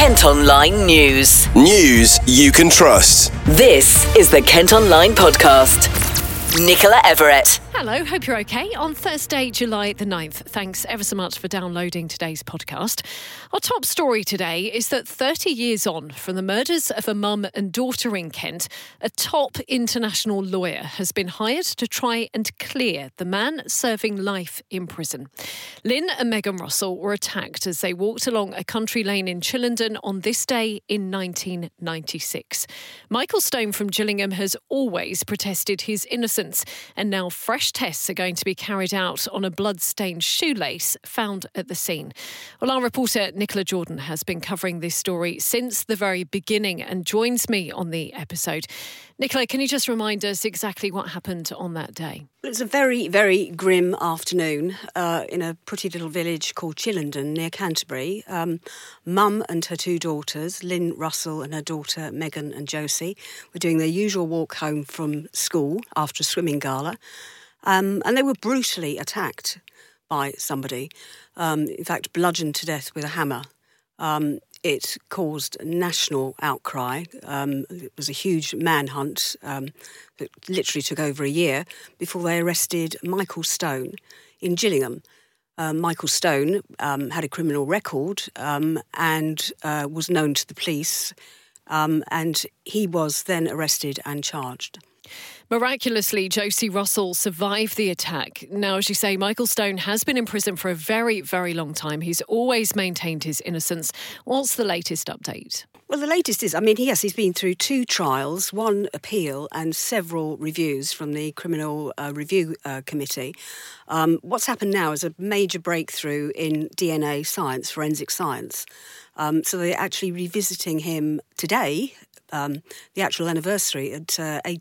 Kent Online News. News you can trust. This is the Kent Online Podcast. Nicola Everett. Hello, hope you're okay. On Thursday, July the 9th, thanks ever so much for downloading today's podcast. Our top story today is that 30 years on from the murders of a mum and daughter in Kent, a top international lawyer has been hired to try and clear the man serving life in prison. Lynn and Megan Russell were attacked as they walked along a country lane in Chillenden on this day in 1996. Michael Stone from Gillingham has always protested his innocence, and now fresh tests are going to be carried out on a blood-stained shoelace found at the scene. Well, our reporter Nicola Jordan has been covering this story since the very beginning and joins me on the episode. Nicola, can you just remind us exactly what happened on that day? It was a very, very grim afternoon in a pretty little village called Chillenden near Canterbury. Mum and her two daughters, Lynn Russell and her daughter Megan and Josie, were doing their usual walk home from school after a swimming gala. And they were brutally attacked by somebody, in fact, bludgeoned to death with a hammer. It caused national outcry. It was a huge manhunt that literally took over a year before they arrested Michael Stone in Gillingham. Michael Stone had a criminal record and was known to the police, and he was then arrested and charged. Miraculously, Josie Russell survived the attack. Now, as you say, Michael Stone has been in prison for a very, very long time. He's always maintained his innocence. What's the latest update? Well, the latest is, he's been through 2 trials, 1 appeal and several reviews from the Criminal Review Committee. What's happened now is a major breakthrough in DNA science, forensic science. So they're actually revisiting him today, the actual anniversary at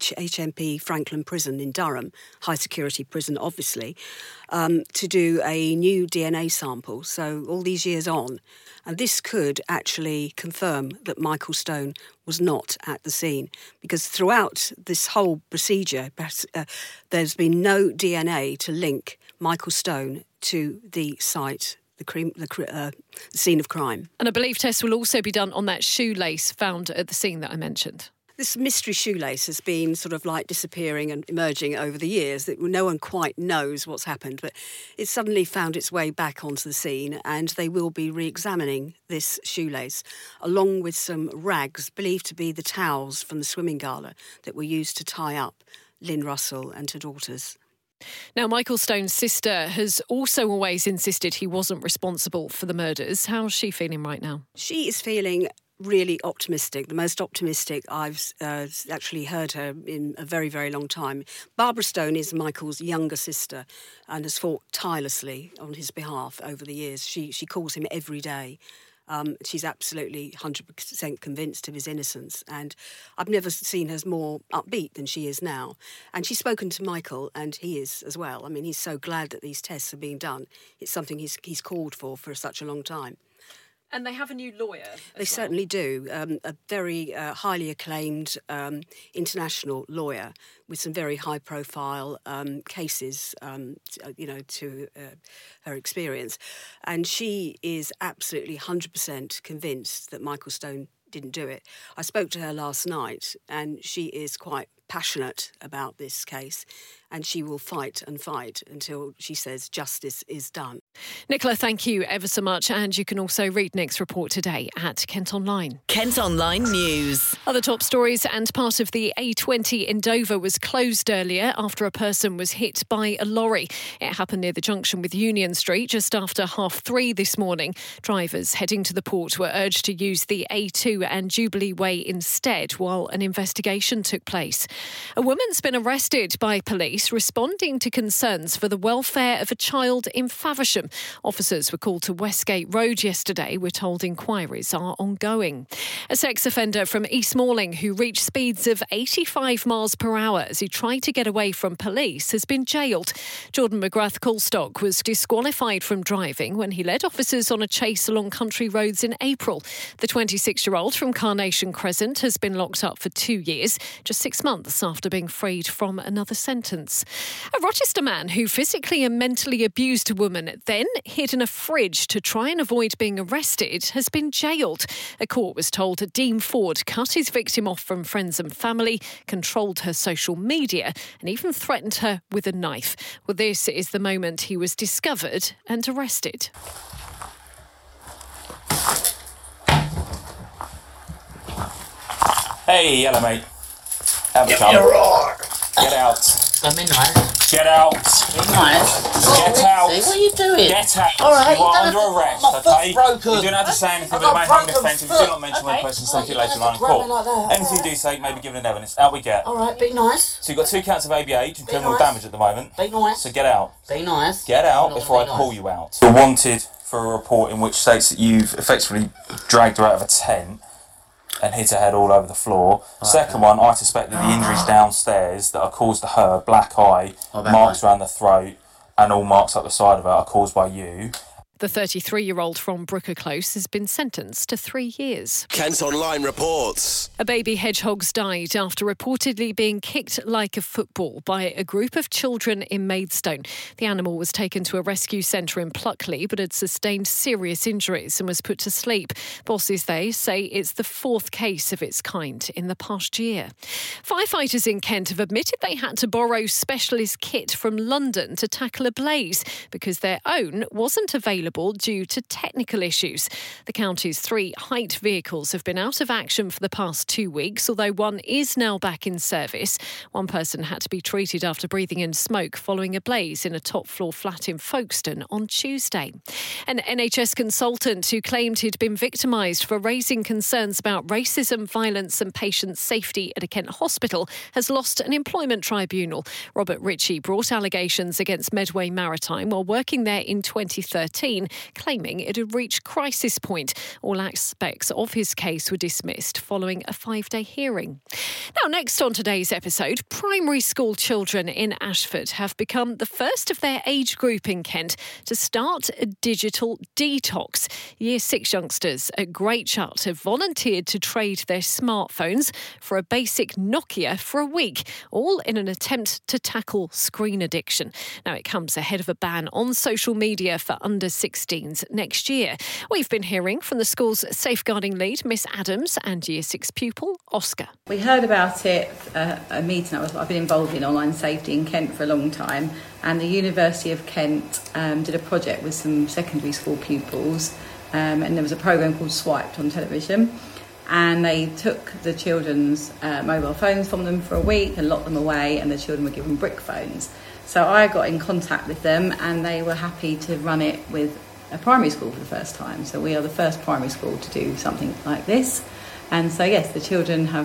HMP Franklin Prison in Durham, high security prison obviously, to do a new DNA sample, so all these years on. And this could actually confirm that Michael Stone was not at the scene, because throughout this whole procedure, there's been no DNA to link Michael Stone to the site, the scene of crime. And I believe tests will also be done on that shoelace found at the scene that I mentioned. This mystery shoelace has been sort of like disappearing and emerging over the years. That no one quite knows what's happened, but it suddenly found its way back onto the scene, and they will be re-examining this shoelace, along with some rags believed to be the towels from the swimming gala that were used to tie up Lynn Russell and her daughters. Now, Michael Stone's sister has also always insisted he wasn't responsible for the murders. How's she feeling right now? She is feeling really optimistic, the most optimistic I've actually heard her in a very, very long time. Barbara Stone is Michael's younger sister and has fought tirelessly on his behalf over the years. She calls him every day. She's absolutely 100% convinced of his innocence, and I've never seen her more upbeat than she is now. And she's spoken to Michael, and he is as well. He's so glad that these tests are being done. It's something he's called for such a long time. And they have a new lawyer. They certainly do. A very highly acclaimed international lawyer with some very high-profile cases, to her experience. And she is absolutely 100% convinced that Michael Stone didn't do it. I spoke to her last night, and she is quite passionate about this case, and she will fight and fight until she says justice is done. Nicola, thank you ever so much, and you can also read Nick's report today at Kent Online. Kent Online News. Other top stories, and part of the A20 in Dover was closed earlier after a person was hit by a lorry. It happened near the junction with Union Street just after 3:30 this morning. Drivers heading to the port were urged to use the A2 and Jubilee Way instead while an investigation took place. A woman's been arrested by police responding to concerns for the welfare of a child in Faversham. Officers were called to Westgate Road yesterday. We're told inquiries are ongoing. A sex offender from East Malling who reached speeds of 85 miles per hour as he tried to get away from police has been jailed. Jordan McGrath Colstock was disqualified from driving when he led officers on a chase along country roads in April. The 26-year-old from Carnation Crescent has been locked up for 2 years, just 6 months after being freed from another sentence. A Rochester man who physically and mentally abused a woman at then hid in a fridge to try and avoid being arrested, has been jailed. A court was told Dean Ford cut his victim off from friends and family, controlled her social media and even threatened her with a knife. Well, this is the moment he was discovered and arrested. Hey, hello, mate. Have a come. Get out. I'm in nice. Get out. In nice. Get out. What are you doing? Get out. All right, you are you under don't arrest, have to- my okay? foot's broken. You don't have to say anything I've that got may have an broken offence. If you do not mention one foot. person, Okay. take it later You on in don't have to grab court. me like that. Anything you do say may be given in evidence. Out we get. All right, be nice. So you've got 2 counts of ABH and criminal nice. damage at the moment. Be nice. So get out. Be nice. Get out I'm not before I gonna be call nice. you out. You're wanted for a report in which states that you've effectively dragged her out of a tent and hit her head all over the floor. Second one, I suspect that the injuries downstairs that are caused to her, black eye, marks around the throat, and all marks up the side of her are caused by you. The 33-year-old from Brooker Close has been sentenced to 3 years. Kent Online reports. A baby hedgehog's died after reportedly being kicked like a football by a group of children in Maidstone. The animal was taken to a rescue centre in Pluckley but had sustained serious injuries and was put to sleep. Bosses, they say it's the 4th case of its kind in the past year. Firefighters in Kent have admitted they had to borrow specialist kit from London to tackle a blaze because their own wasn't available due to technical issues. The county's 3 height vehicles have been out of action for the past 2 weeks, although one is now back in service. One person had to be treated after breathing in smoke following a blaze in a top-floor flat in Folkestone on Tuesday. An NHS consultant who claimed he'd been victimised for raising concerns about racism, violence and patient safety at a Kent hospital has lost an employment tribunal. Robert Ritchie brought allegations against Medway Maritime while working there in 2013, claiming it had reached crisis point. All aspects of his case were dismissed following a 5-day hearing. Now, next on today's episode, primary school children in Ashford have become the first of their age group in Kent to start a digital detox. Year 6 youngsters at Great Chart have volunteered to trade their smartphones for a basic Nokia for a week, all in an attempt to tackle screen addiction. Now, it comes ahead of a ban on social media for under 16s next year. We've been hearing from the school's safeguarding lead, Miss Adams, and Year 6 pupil, Oscar. We heard about it at a meeting. I've been involved in online safety in Kent for a long time, and the University of Kent did a project with some secondary school pupils, and there was a programme called Swiped on television, and they took the children's mobile phones from them for a week and locked them away, and the children were given brick phones. So I got in contact with them and they were happy to run it with a primary school for the first time. So we are the first primary school to do something like this. And so, yes, the children have,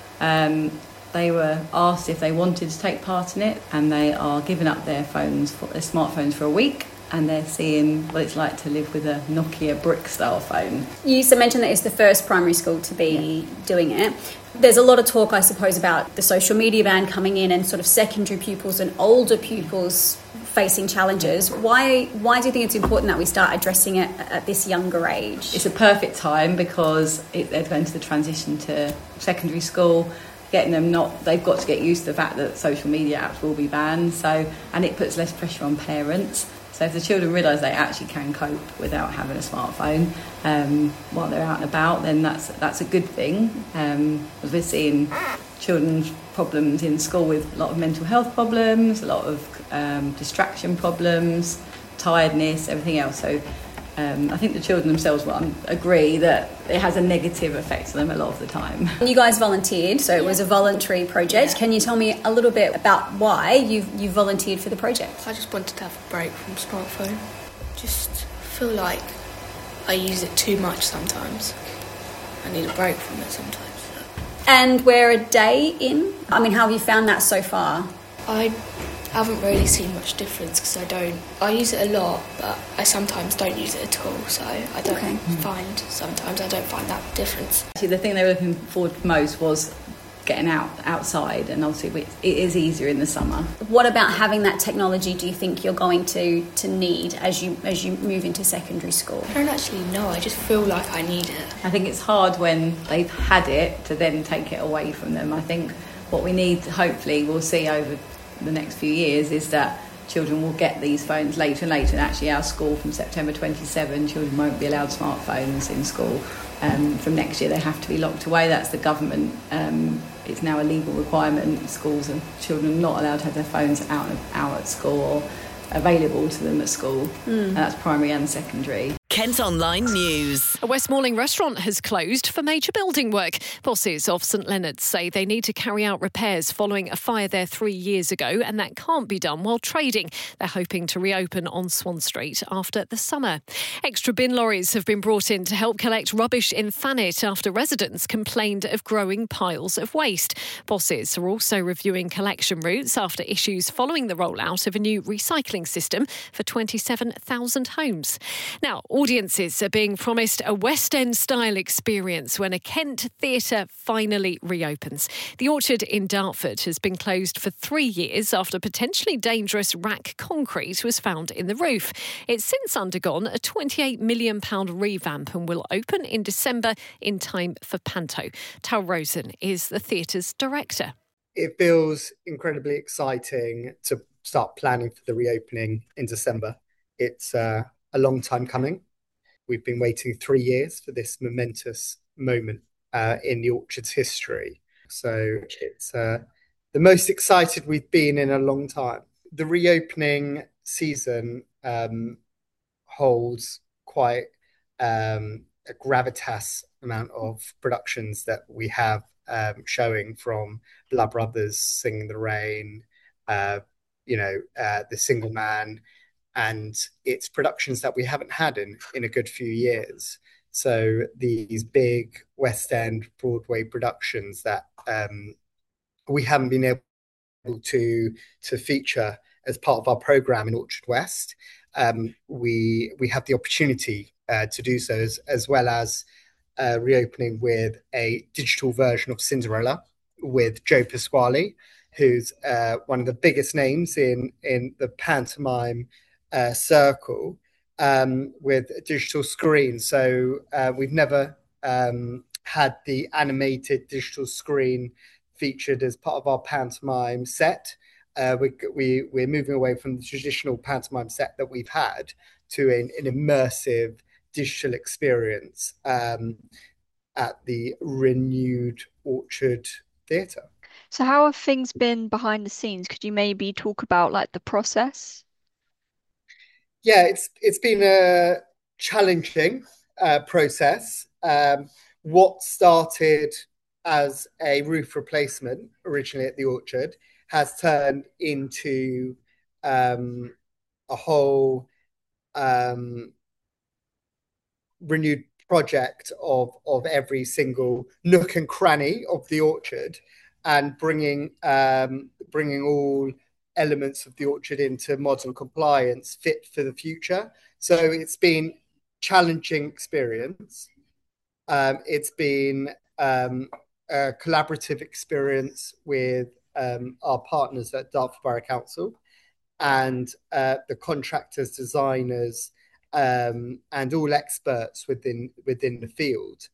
they were asked if they wanted to take part in it, and they are giving up their smartphones for a week, and they're seeing what it's like to live with a Nokia brick-style phone. You used to mention that it's the first primary school to be doing it. There's a lot of talk, I suppose, about the social media ban coming in and sort of secondary pupils and older pupils facing challenges. Why do you think it's important that we start addressing it at this younger age? It's a perfect time because they're going to the transition to secondary school, getting them they've got to get used to the fact that social media apps will be banned, and it puts less pressure on parents. So if the children realise they actually can cope without having a smartphone while they're out and about, then that's a good thing. We're seeing children's problems in school with a lot of mental health problems, a lot of distraction problems, tiredness, everything else. So I think the children themselves will agree that it has a negative effect on them a lot of the time. You guys volunteered, so it was a voluntary project. Yeah. Can you tell me a little bit about why you volunteered for the project? I just wanted to have a break from smartphone. Just feel like I use it too much sometimes. I need a break from it sometimes. And we're a day in. I mean, how have you found that so far? I haven't really seen much difference because I use it a lot, but I sometimes don't use it at all, so I don't find that difference. Actually, the thing they were looking forward to most was getting outside, and obviously it is easier in the summer. What about having that technology do you think you're going to need as you move into secondary school? I don't actually know, I just feel like I need it. I think it's hard when they've had it to then take it away from them. I think what we need, hopefully we'll see over the next few years, is that children will get these phones later and later. And actually, our school from September 27, children won't be allowed smartphones in school. From next year, they have to be locked away. That's the government. It's now a legal requirement. Schools and children are not allowed to have their phones out at school or available to them at school. And that's primary and secondary. Kent Online News. A West Malling restaurant has closed for major building work. Bosses of St Leonard's say they need to carry out repairs following a fire there 3 years ago, and that can't be done while trading. They're hoping to reopen on Swan Street after the summer. Extra bin lorries have been brought in to help collect rubbish in Thanet after residents complained of growing piles of waste. Bosses are also reviewing collection routes after issues following the rollout of a new recycling system for 27,000 homes. Now, audiences are being promised a West End-style experience when a Kent theatre finally reopens. The Orchard in Dartford has been closed for 3 years after potentially dangerous rack concrete was found in the roof. It's since undergone a £28 million revamp and will open in December in time for Panto. Tal Rosen is the theatre's director. It feels incredibly exciting to start planning for the reopening in December. It's a long time coming. We've been waiting 3 years for this momentous moment in the Orchard's history. So it's the most excited we've been in a long time. The reopening season holds quite a gravitas amount of productions that we have showing, from Blood Brothers, Singing in the Rain, The Single Man, and it's productions that we haven't had in a good few years. So these big West End Broadway productions that we haven't been able to feature as part of our programme in Orchard West, we have the opportunity to do so, as well as reopening with a digital version of Cinderella with Joe Pasquale, who's one of the biggest names in the pantomime circle, with a digital screen. So we've never had the animated digital screen featured as part of our pantomime set. We're moving away from the traditional pantomime set that we've had to an immersive digital experience at the renewed Orchard Theatre. So how have things been behind the scenes? Could you maybe talk about the process? Yeah, it's been a challenging process. What started as a roof replacement originally at the Orchard has turned into a whole renewed project of every single nook and cranny of the Orchard, and bringing all elements of the Orchard into modern compliance, fit for the future. So it's been challenging experience. It's been a collaborative experience with our partners at Dartford Borough Council and the contractors, designers, and all experts within the field,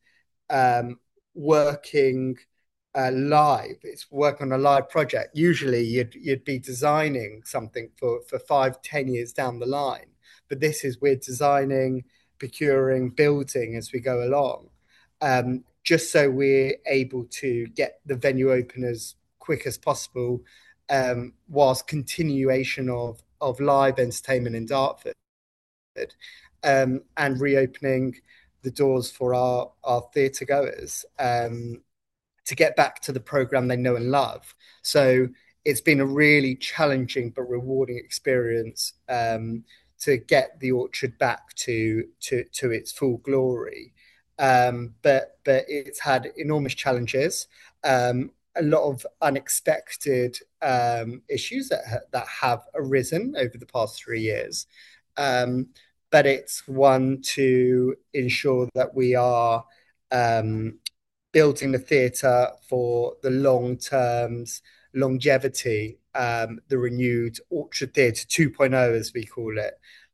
working live. It's work on a live project. Usually you'd be designing something for 5-10 years down the line, but we're designing, procuring, building as we go along, just so we're able to get the venue open as quick as possible, whilst continuation of live entertainment in Dartford, and reopening the doors for our theatre goers, to get back to the programme they know and love. So it's been a really challenging but rewarding experience to get the Orchard back to its full glory. But it's had enormous challenges, a lot of unexpected issues that have arisen over the past 3 years. But it's one to ensure that we are building the theatre for the long terms, longevity, the renewed Orchard Theatre 2.0, as we call it.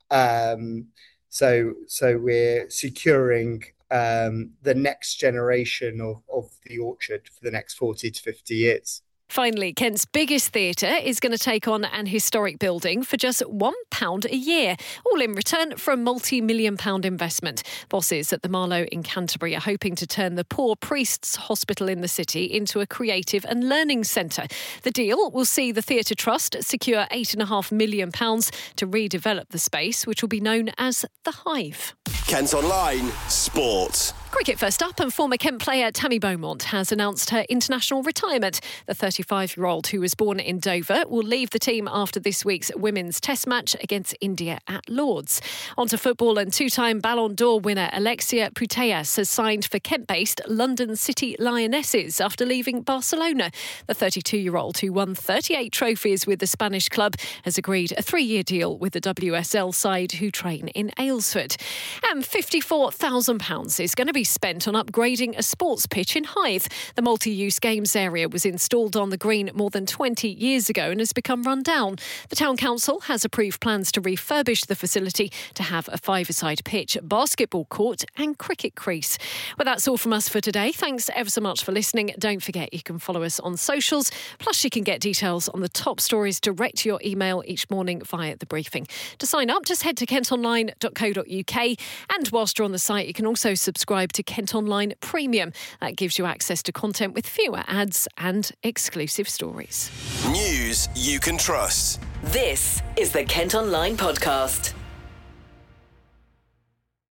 So we're securing the next generation of the Orchard for the next 40 to 50 years. Finally, Kent's biggest theatre is going to take on an historic building for just £1 a year, all in return for a multi-million-pound investment. Bosses at the Marlow in Canterbury are hoping to turn the Poor Priests Hospital in the city into a creative and learning centre. The deal will see the Theatre Trust secure £8.5 million to redevelop the space, which will be known as The Hive. Kent Online Sport. Cricket first up, and former Kent player Tammy Beaumont has announced her international retirement. The 35-year-old, who was born in Dover, will leave the team after this week's women's test match against India at Lord's. On to football, and two-time Ballon d'Or winner Alexia Putellas has signed for Kent-based London City Lionesses after leaving Barcelona. The 32-year-old, who won 38 trophies with the Spanish club, has agreed a 3-year deal with the WSL side, who train in Aylesford. And £54,000 is going to be spent on upgrading a sports pitch in Hythe. The multi-use games area was installed on the green more than 20 years ago and has become run down. The Town Council has approved plans to refurbish the facility to have a five-a-side pitch, basketball court and cricket crease. Well, that's all from us for today. Thanks ever so much for listening. Don't forget you can follow us on socials, plus you can get details on the top stories direct to your email each morning via The Briefing. To sign up, just head to kentonline.co.uk, and whilst you're on the site you can also subscribe to Kent Online Premium. That gives you access to content with fewer ads and exclusive stories. News you can trust. This is the Kent Online Podcast.